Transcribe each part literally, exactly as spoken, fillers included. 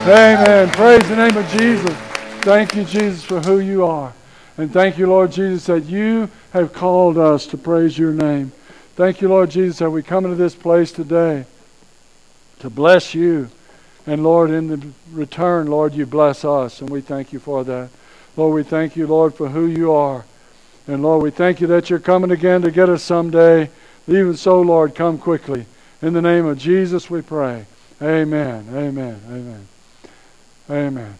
Amen. Praise the name of Jesus. Thank you, Jesus, for who you are. And thank you, Lord Jesus, that you have called us to praise your name. Thank you, Lord Jesus, that we come into this place today to bless you. And Lord, in the return, Lord, you bless us. And we thank you for that. Lord, we thank you, Lord, for who you are. And Lord, we thank you that you're coming again to get us someday. Even so, Lord, come quickly. In the name of Jesus we pray. Amen. Amen. Amen. Amen.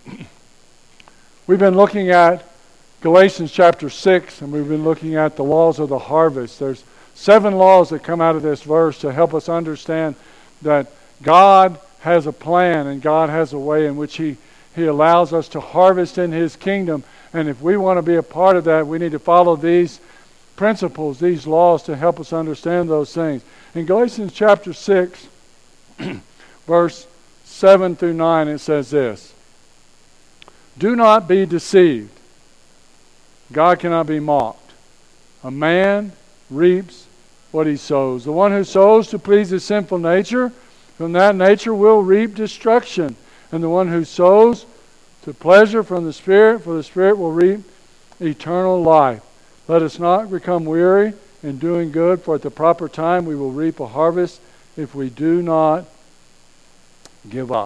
We've been looking at Galatians chapter six, and we've been looking at the laws of the harvest. There's seven laws that come out of this verse to help us understand that God has a plan and God has a way in which He, he allows us to harvest in His kingdom. And if we want to be a part of that, we need to follow these principles, these laws to help us understand those things. In Galatians chapter six, verse seven through nine, it says this: do not be deceived. God cannot be mocked. A man reaps what he sows. The one who sows to please his sinful nature, from that nature will reap destruction. And the one who sows to pleasure from the Spirit, for the Spirit will reap eternal life. Let us not become weary in doing good, for at the proper time we will reap a harvest if we do not give up.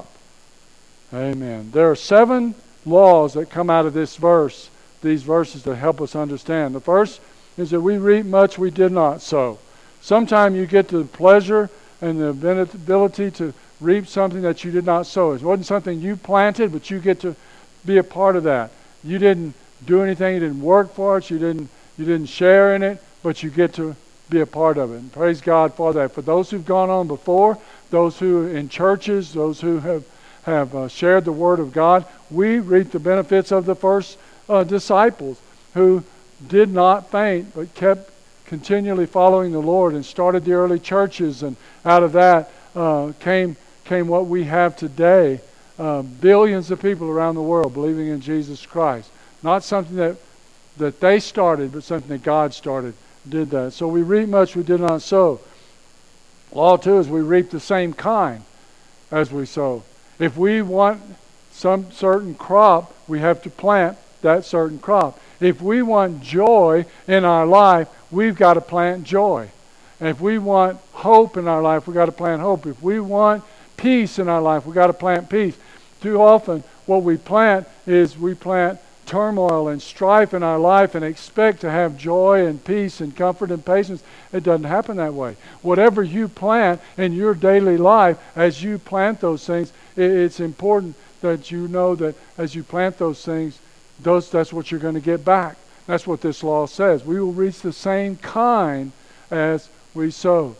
Amen. There are seven laws that come out of this verse, these verses that help us understand. The first is that we reap much we did not sow. Sometime you get the pleasure and the ability to reap something that you did not sow. It wasn't something you planted, but you get to be a part of that. You didn't do anything, you didn't work for it, you didn't you didn't share in it, but you get to be a part of it. And praise God for that. For those who've gone on before, those who are in churches, those who have, have uh, shared the Word of God, we reap the benefits of the first uh, disciples who did not faint, but kept continually following the Lord and started the early churches. And out of that uh, came, came what we have today. Uh, billions of people around the world believing in Jesus Christ. Not something that, that they started, but something that God started, did that. So we reap much we did not sow. Law two is we reap the same kind as we sow. If we want some certain crop, we have to plant that certain crop. If we want joy in our life, we've got to plant joy. And if we want hope in our life, we've got to plant hope. If we want peace in our life, we've got to plant peace. Too often, what we plant is we plant turmoil and strife in our life and expect to have joy and peace and comfort and patience. It doesn't happen that way. Whatever you plant in your daily life, as you plant those things, it's important that you know that as you plant those things, those that's what you're going to get back. That's what this law says. We will reach the same kind as we sow.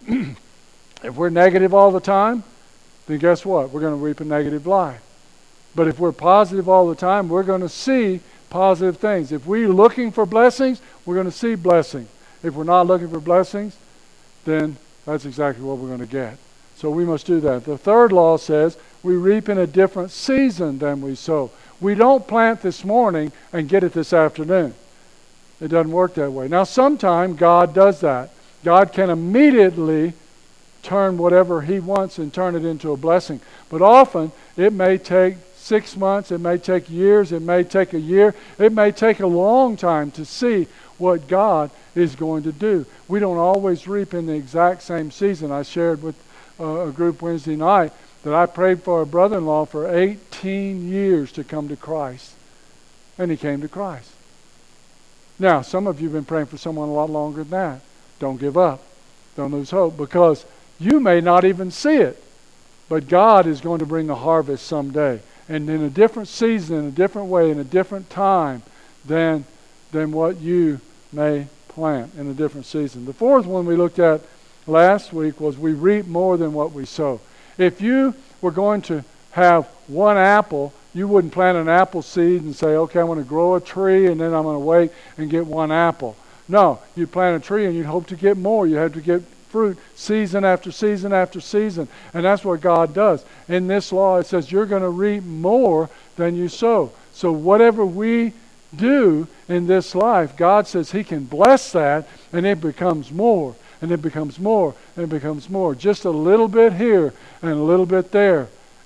If we're negative all the time, then guess what? We're going to reap a negative life. But if we're positive all the time, we're going to see positive things. If we're looking for blessings, we're going to see blessings. If we're not looking for blessings, then that's exactly what we're going to get. So we must do that. The third law says we reap in a different season than we sow. We don't plant this morning and get it this afternoon. It doesn't work that way. Now, sometimes God does that. God can immediately turn whatever He wants and turn it into a blessing. But often, it may take six months, it may take years, it may take a year, it may take a long time to see what God is going to do. We don't always reap in the exact same season. I shared with uh, a group Wednesday night that I prayed for a brother-in-law for eighteen years to come to Christ. And he came to Christ. Now, some of you have been praying for someone a lot longer than that. Don't give up. Don't lose hope, because you may not even see it. But God is going to bring a harvest someday. And in a different season, in a different way, in a different time than, than what you may plant in a different season. The fourth one we looked at last week was we reap more than what we sow. If you were going to have one apple, you wouldn't plant an apple seed and say, okay, I'm going to grow a tree and then I'm going to wait and get one apple. No, you'd plant a tree and you'd hope to get more. You have to get fruit season after season after season. And that's what God does. In this law, it says you're going to reap more than you sow. So whatever we do in this life, God says He can bless that, and it becomes more, and it becomes more, and it becomes more. Just a little bit here and a little bit there.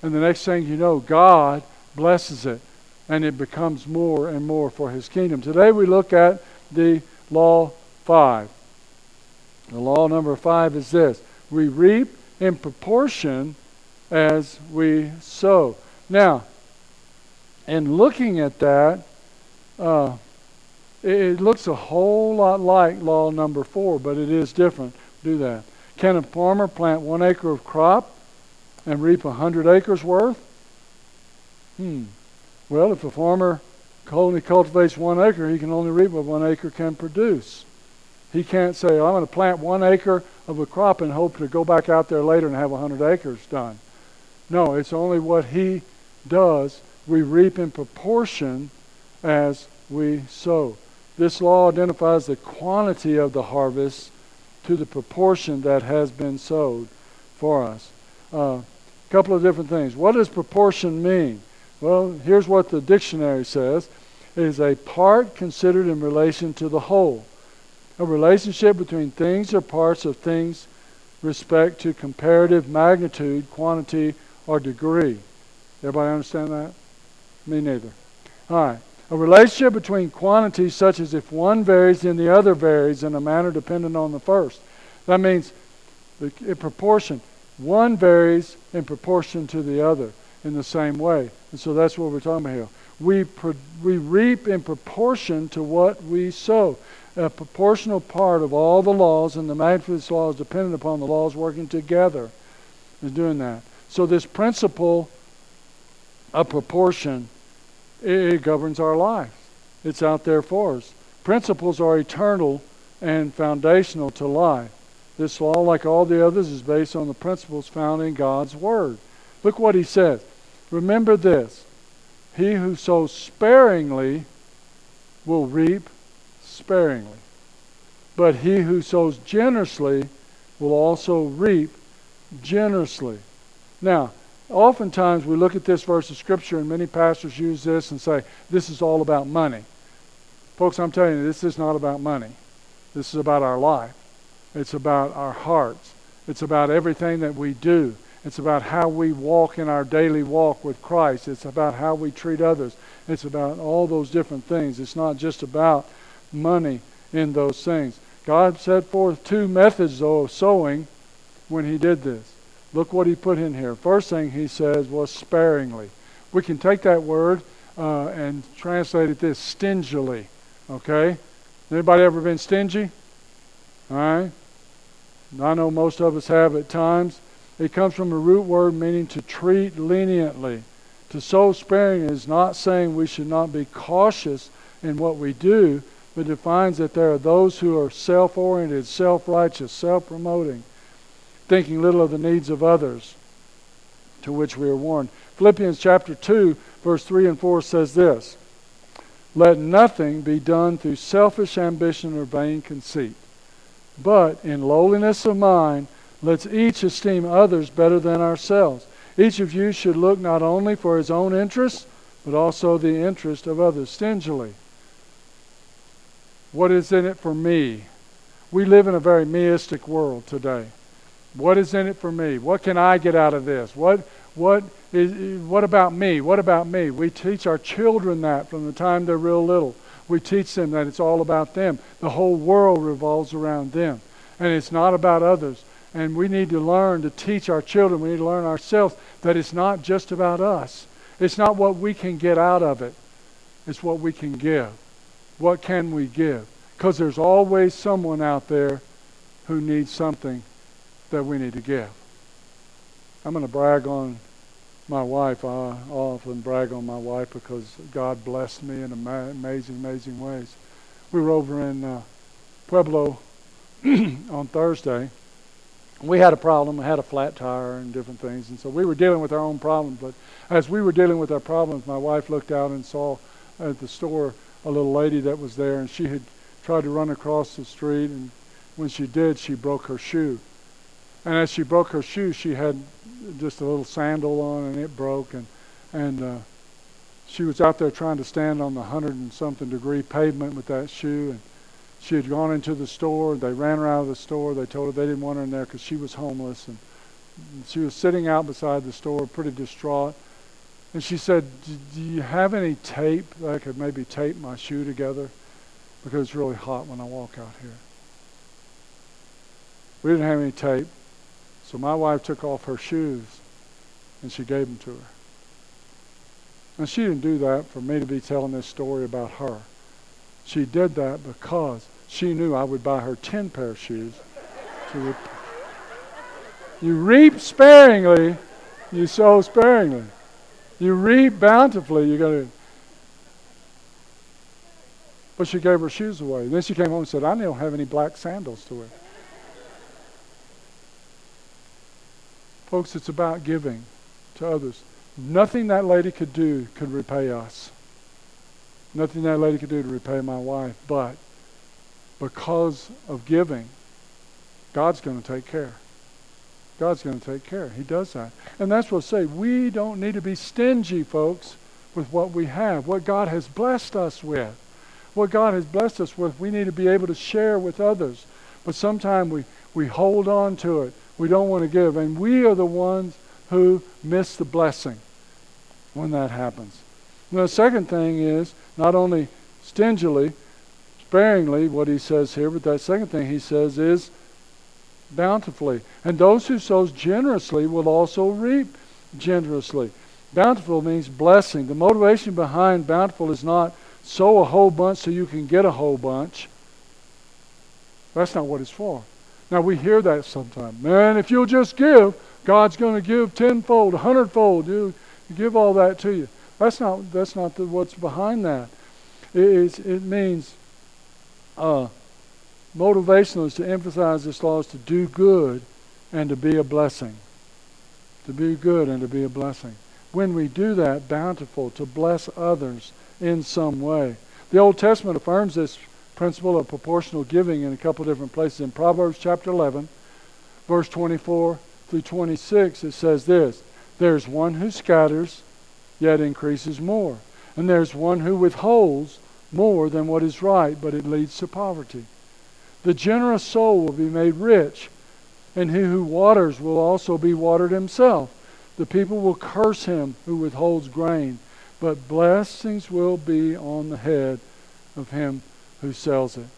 And the next thing you know, God blesses it, and it becomes more and more for his kingdom. Today we look at the law five. The law number five is this: we reap in proportion as we sow. Now, in looking at that, uh, it, it looks a whole lot like law number four, but it is different. Do that. Can a farmer plant one acre of crop and reap a hundred acres worth? Hmm. Well, if a farmer only cultivates one acre, he can only reap what one acre can produce. He can't say, I'm going to plant one acre of a crop and hope to go back out there later and have a hundred acres done. No, it's only what he does. We reap in proportion as we sow. This law identifies the quantity of the harvest to the proportion that has been sowed for us. A uh, couple of different things. What does proportion mean? Well, here's what the dictionary says. It is a part considered in relation to the whole. A relationship between things or parts of things respect to comparative magnitude, quantity, or degree. Everybody understand that? Me neither. All right. A relationship between quantities such as if one varies, then the other varies in a manner dependent on the first. That means the, in proportion. One varies in proportion to the other in the same way. And so that's what we're talking about here. We, pro, we reap in proportion to what we sow. A proportional part of all the laws, and the magnitude of this law is dependent upon the laws working together, is doing that. So this principle of proportion, it, it governs our life. It's out there for us. Principles are eternal and foundational to life. This law, like all the others, is based on the principles found in God's Word. Look what he says. Remember this: he who sows sparingly will reap sparingly, but he who sows generously will also reap generously. Now, oftentimes we look at this verse of Scripture, and many pastors use this and say, this is all about money. Folks, I'm telling you, this is not about money. This is about our life. It's about our hearts. It's about everything that we do. It's about how we walk in our daily walk with Christ. It's about how we treat others. It's about all those different things. It's not just about money in those things. God set forth two methods, though, of sowing when he did this. Look what he put in here. First thing he says was sparingly. We can take that word uh, and translate it this: stingily. Okay? Anybody ever been stingy? All right? I know most of us have at times. It comes from a root word meaning to treat leniently. To sow sparingly is not saying we should not be cautious in what we do, but defines that there are those who are self-oriented, self-righteous, self-promoting, thinking little of the needs of others, to which we are warned. Philippians chapter two, verse three and four says this: let nothing be done through selfish ambition or vain conceit, but in lowliness of mind, let's each esteem others better than ourselves. Each of you should look not only for his own interest, but also the interest of others. Stingily. What is in it for me? We live in a very meistic world today. What is in it for me? What can I get out of this? What what is what about me? What about me? We teach our children that from the time they're real little. We teach them that it's all about them. The whole world revolves around them. And it's not about others. And we need to learn to teach our children, we need to learn ourselves that it's not just about us. It's not what we can get out of it. It's what we can give. What can we give? Because there's always someone out there who needs something that we need to give. I'm going to brag on my wife. I often brag on my wife because God blessed me in ama- amazing, amazing ways. We were over in uh, Pueblo on Thursday. We had a problem. We had a flat tire and different things. And so we were dealing with our own problems. But as we were dealing with our problems, my wife looked out and saw at the store a little lady that was there. And she had tried to run across the street. And when she did, she broke her shoe. And as she broke her shoe, she had just a little sandal on, and it broke. And, and uh, she was out there trying to stand on the hundred and something degree pavement with that shoe. And she had gone into the store. They ran her out of the store. They told her they didn't want her in there because she was homeless. And She was sitting out beside the store, pretty distraught. And she said, do you have any tape that I could maybe tape my shoe together? Because it's really hot when I walk out here. We didn't have any tape. So my wife took off her shoes and she gave them to her. And she didn't do that for me to be telling this story about her. She did that because she knew I would buy her ten pair of shoes. To rep- you reap sparingly, you sow sparingly. You reap bountifully, you're going to. But she gave her shoes away. Then she came home and said, I don't have any black sandals to wear. Folks, it's about giving to others. Nothing that lady could do could repay us. Nothing that lady could do to repay my wife. But because of giving, God's going to take care. God's going to take care. He does that. And that's what I say. We don't need to be stingy, folks, with what we have, what God has blessed us with. What God has blessed us with, we need to be able to share with others. But sometimes we, we hold on to it. We don't want to give. And we are the ones who miss the blessing when that happens. Now, the second thing is not only stingily, sparingly, what he says here, but that second thing he says is bountifully. And those who sow generously will also reap generously. Bountiful means blessing. The motivation behind bountiful is not sow a whole bunch so you can get a whole bunch. That's not what it's for. Now we hear that sometimes. Man, if you'll just give, God's going to give tenfold, a hundredfold. You give all that to you. That's not. That's not the, what's behind that. It, is, it means uh, motivational is to emphasize this law is to do good and to be a blessing. To be good and to be a blessing. When we do that, bountiful, to bless others in some way. The Old Testament affirms this principle of proportional giving in a couple different places. In Proverbs chapter eleven, verse twenty-four through twenty-six, it says this, there's one who scatters, yet increases more. And there's one who withholds more than what is right, but it leads to poverty. The generous soul will be made rich, and he who waters will also be watered himself. The people will curse him who withholds grain, but blessings will be on the head of him who sells it.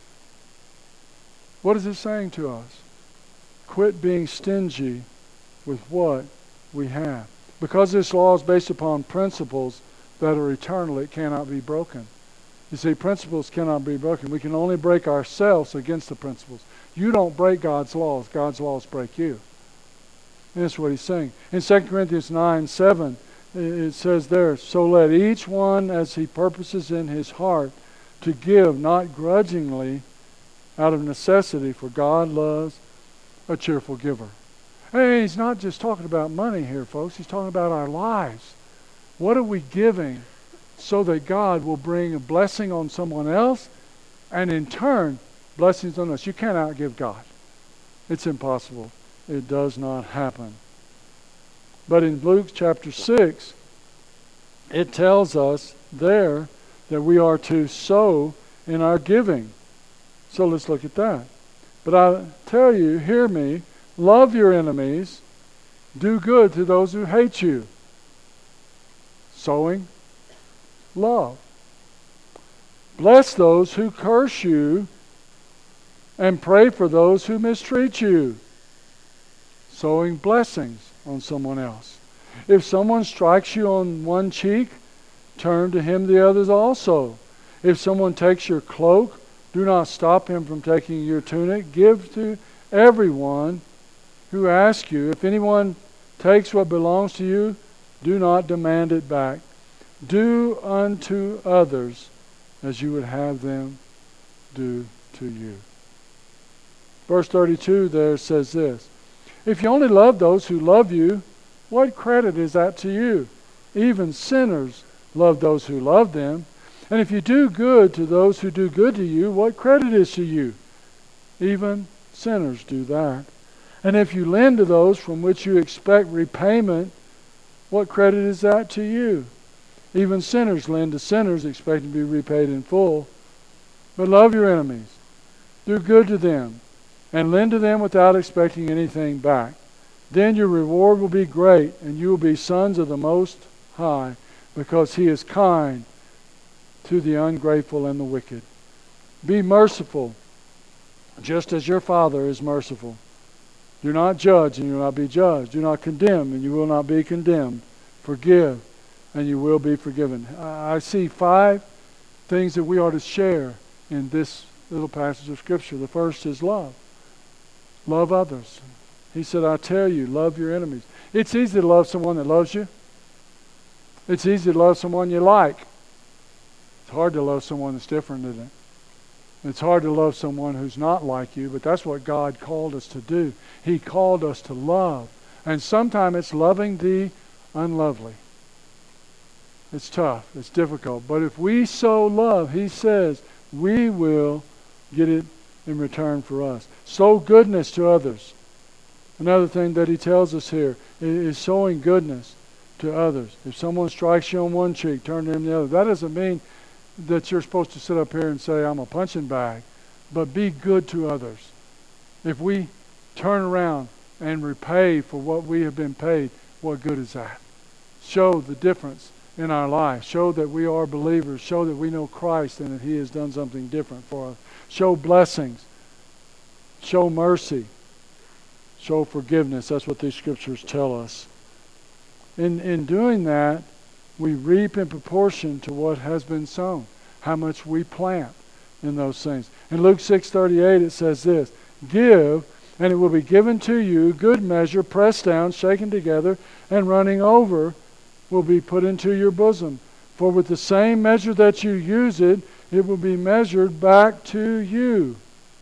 What is it saying to us? Quit being stingy with what we have. Because this law is based upon principles that are eternal, it cannot be broken. You see, principles cannot be broken. We can only break ourselves against the principles. You don't break God's laws. God's laws break you. And that's what he's saying. In Second Corinthians nine seven, it says there, so let each one as he purposes in his heart to give, not grudgingly, out of necessity, for God loves a cheerful giver. Hey, he's not just talking about money here, folks. He's talking about our lives. What are we giving so that God will bring a blessing on someone else and in turn, blessings on us? You can't outgive God. It's impossible. It does not happen. But in Luke chapter six, it tells us there that we are to sow in our giving. So let's look at that. But I tell you, hear me, love your enemies, do good to those who hate you. Sowing love. Bless those who curse you, and pray for those who mistreat you. Sowing blessings on someone else. If someone strikes you on one cheek, turn to him the others also. If someone takes your cloak, do not stop him from taking your tunic. Give to everyone who asks you. If anyone takes what belongs to you, do not demand it back. Do unto others as you would have them do to you. Verse thirty-two there says this, if you only love those who love you, what credit is that to you? Even sinners love those who love them. And if you do good to those who do good to you, what credit is to you? Even sinners do that. And if you lend to those from which you expect repayment, what credit is that to you? Even sinners lend to sinners expecting to be repaid in full. But love your enemies. Do good to them, and lend to them without expecting anything back. Then your reward will be great, and you will be sons of the Most High, because He is kind to the ungrateful and the wicked. Be merciful, just as your Father is merciful. Do not judge, and you will not be judged. Do not condemn, and you will not be condemned. Forgive, and you will be forgiven. I see five things that we are to share in this little passage of Scripture. The first is love. Love others. He said, I tell you, love your enemies. It's easy to love someone that loves you. It's easy to love someone you like. It's hard to love someone that's different, isn't it? It's hard to love someone who's not like you, but that's what God called us to do. He called us to love. And sometimes it's loving the unlovely. It's tough. It's difficult. But if we sow love, He says, we will get it in return for us. Sow goodness to others. Another thing that He tells us here is sowing goodness to others. If someone strikes you on one cheek, turn to him the other. That doesn't mean that you're supposed to sit up here and say, I'm a punching bag. But be good to others. If we turn around and repay for what we have been paid, what good is that? Show the difference in our life. Show that we are believers. Show that we know Christ and that He has done something different for us. Show blessings. Show mercy. Show forgiveness. That's what these scriptures tell us. In, in doing that, we reap in proportion to what has been sown, how much we plant in those things. In Luke six thirty-eight it says this, give, and it will be given to you, good measure, pressed down, shaken together, and running over, will be put into your bosom. For with the same measure that you use it, it will be measured back to you.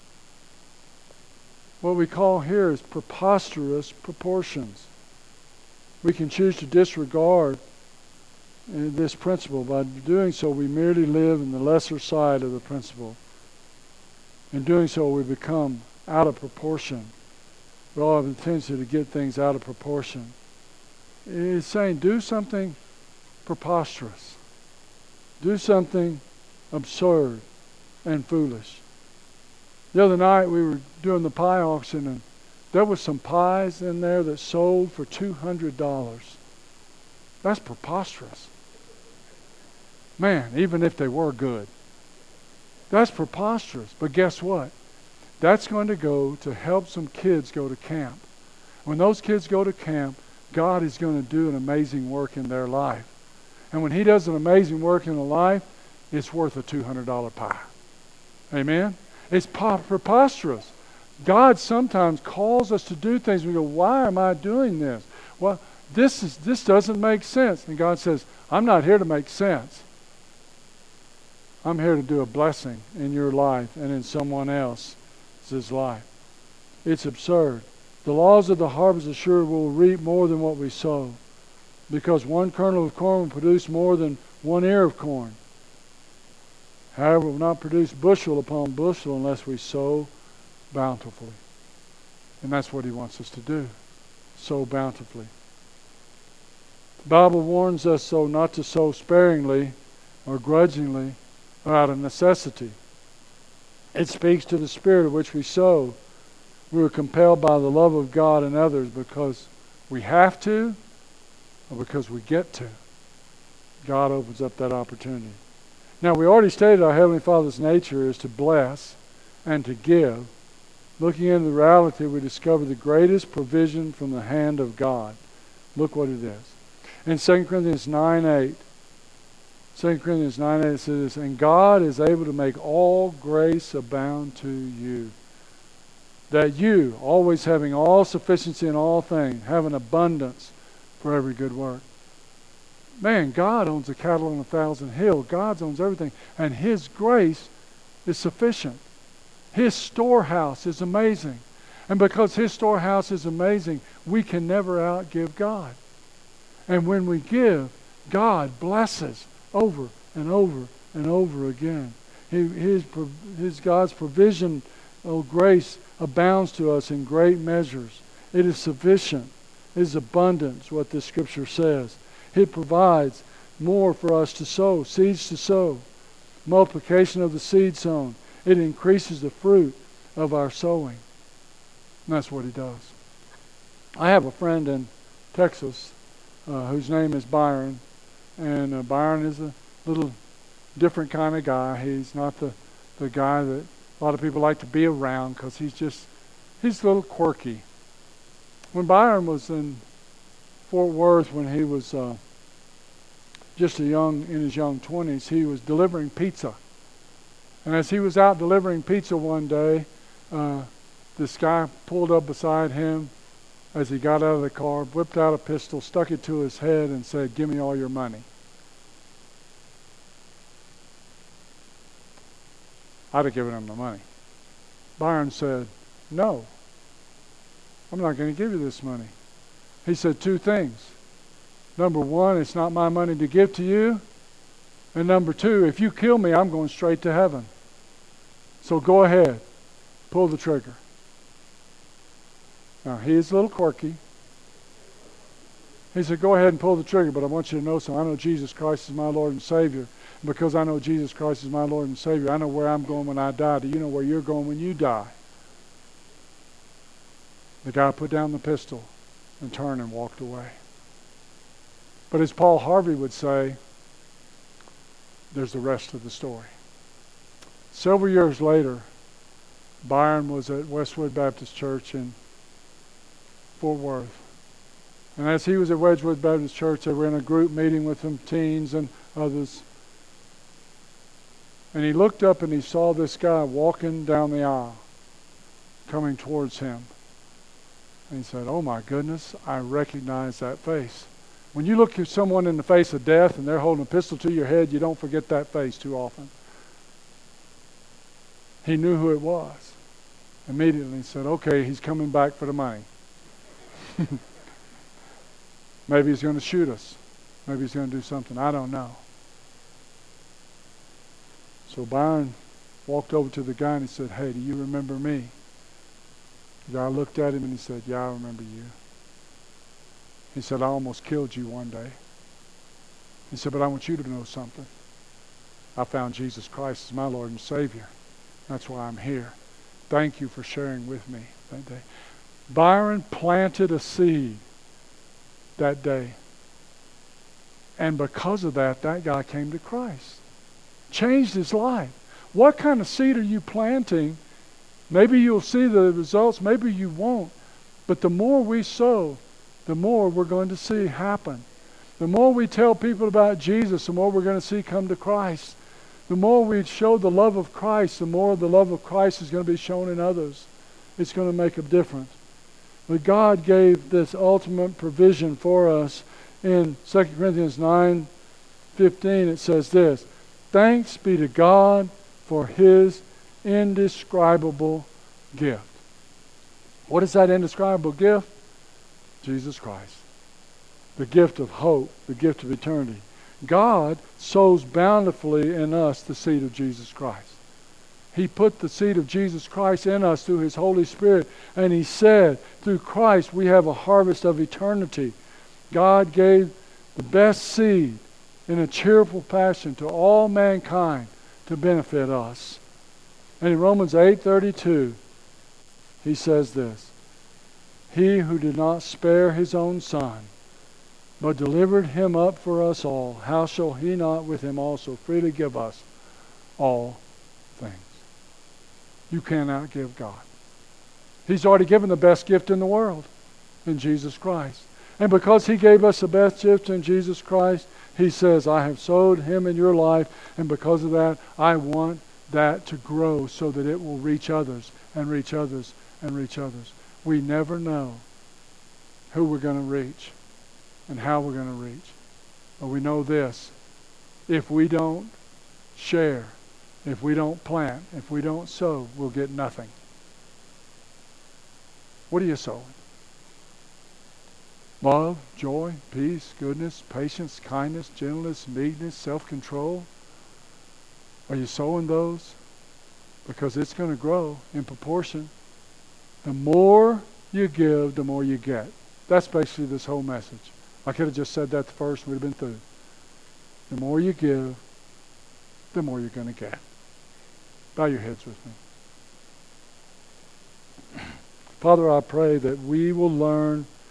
What we call here is preposterous proportions. We can choose to disregard this principle. By doing so, we merely live in the lesser side of the principle. In doing so, we become out of proportion. We all have a tendency to get things out of proportion. It's saying, do something preposterous. Do something absurd and foolish. The other night, we were doing the pie auction, and there was some pies in there that sold for two hundred dollars. That's preposterous. Man, even if they were good. That's preposterous. But guess what? That's going to go to help some kids go to camp. When those kids go to camp, God is going to do an amazing work in their life. And when He does an amazing work in a life, it's worth a two hundred dollars pie. Amen? It's preposterous. God sometimes calls us to do things. We go, why am I doing this? Well, this is this doesn't make sense. And God says, I'm not here to make sense. I'm here to do a blessing in your life and in someone else's life. It's absurd. The laws of the harvest are sure we'll reap more than what we sow, because one kernel of corn will produce more than one ear of corn. However, we will not produce bushel upon bushel unless we sow bountifully. And that's what He wants us to do. Sow bountifully. The Bible warns us so not to sow sparingly or grudgingly or out of necessity. It speaks to the spirit of which we sow. We are compelled by the love of God and others because we have to or because we get to. God opens up that opportunity. Now, we already stated our Heavenly Father's nature is to bless and to give. Looking into the reality, we discover the greatest provision from the hand of God. Look what it is. In Second Corinthians nine eight, Second Corinthians nine eight says this, and God is able to make all grace abound to you, that you, always having all sufficiency in all things, have an abundance for every good work. Man, God owns the cattle on a thousand hills. God owns everything. And His grace is sufficient. His storehouse is amazing. And because His storehouse is amazing, we can never outgive God. And when we give, God blesses over and over and over again. His, his, his God's provision of grace abounds to us in great measures. It is sufficient. It is abundance, what this scripture says. It provides more for us to sow, seeds to sow. Multiplication of the seed sown. It increases the fruit of our sowing. And that's what He does. I have a friend in Texas uh, whose name is Byron, and uh, Byron is a little different kind of guy. He's not the, the guy that a lot of people like to be around because he's just, he's a little quirky. When Byron was in Fort Worth, when he was uh, just a young, in his young twenties, he was delivering pizza. And as he was out delivering pizza one day, uh, this guy pulled up beside him as he got out of the car, whipped out a pistol, stuck it to his head, and said, "Give me all your money." I'd have given him the money. Byron said, "No, I'm not going to give you this money." He said two things. Number one, it's not my money to give to you. And number two, if you kill me, I'm going straight to heaven. So go ahead, pull the trigger. Now, he is a little quirky. He said, "Go ahead and pull the trigger, but I want you to know something. I know Jesus Christ is my Lord and Savior. And because I know Jesus Christ is my Lord and Savior, I know where I'm going when I die. Do you know where you're going when you die?" The guy put down the pistol and turned and walked away. But as Paul Harvey would say, there's the rest of the story. Several years later, Byron was at Westwood Baptist Church in Fort Worth. And as he was at Wedgwood Baptist Church, they were in a group meeting with some teens and others. And he looked up and he saw this guy walking down the aisle, coming towards him. And he said, "Oh my goodness, I recognize that face." When you look at someone in the face of death and they're holding a pistol to your head, you don't forget that face too often. He knew who it was. Immediately he said, "Okay, he's coming back for the money." Maybe he's going to shoot us. Maybe he's going to do something. I don't know. So Byron walked over to the guy and he said, "Hey, do you remember me?" The guy looked at him and he said, "Yeah, I remember you." He said, "I almost killed you one day." He said, "But I want you to know something. I found Jesus Christ as my Lord and Savior. That's why I'm here. Thank you for sharing with me that day." Byron planted a seed that day. And because of that, that guy came to Christ. Changed his life. What kind of seed are you planting? Maybe you'll see the results, maybe you won't. But the more we sow, the more we're going to see happen. The more we tell people about Jesus, the more we're going to see come to Christ. The more we show the love of Christ, the more the love of Christ is going to be shown in others. It's going to make a difference. But God gave this ultimate provision for us. In Second Corinthians nine fifteen, it says this, "Thanks be to God for His indescribable gift." What is that indescribable gift? Jesus Christ. The gift of hope, the gift of eternity. God sows bountifully in us the seed of Jesus Christ. He put the seed of Jesus Christ in us through His Holy Spirit, and He said, through Christ we have a harvest of eternity. God gave the best seed in a cheerful passion to all mankind to benefit us. And in Romans eight thirty-two, he says this, "He who did not spare His own Son, but delivered Him up for us all, how shall He not with Him also freely give us all things?" You cannot give God. He's already given the best gift in the world, in Jesus Christ. And because He gave us the best gift in Jesus Christ, He says, "I have sowed Him in your life, and because of that, I want that to grow so that it will reach others and reach others and reach others." We never know who we're going to reach and how we're going to reach. But we know this, if we don't share, if we don't plant, if we don't sow, we'll get nothing. What are you sowing? Love, joy, peace, goodness, patience, kindness, gentleness, meekness, self-control. Are you sowing those? Because it's going to grow in proportion. The more you give, the more you get. That's basically this whole message. I could have just said that first, we'd have been through. The more you give, the more you're going to get. Bow your heads with me. Father, I pray that we will learn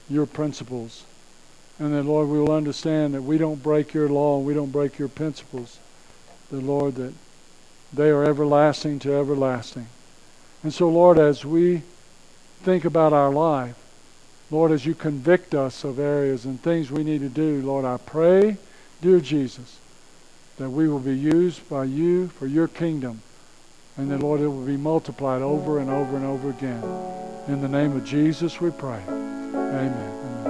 your principles. And that, Lord, we will understand that we don't break your law and we don't break your principles. That, Lord, that they are everlasting to everlasting. And so, Lord, as we think about our life, Lord, as you convict us of areas and things we need to do, Lord, I pray, dear Jesus, that we will be used by you for your kingdom. And that, Lord, it will be multiplied over and over and over again. In the name of Jesus we pray. Amen.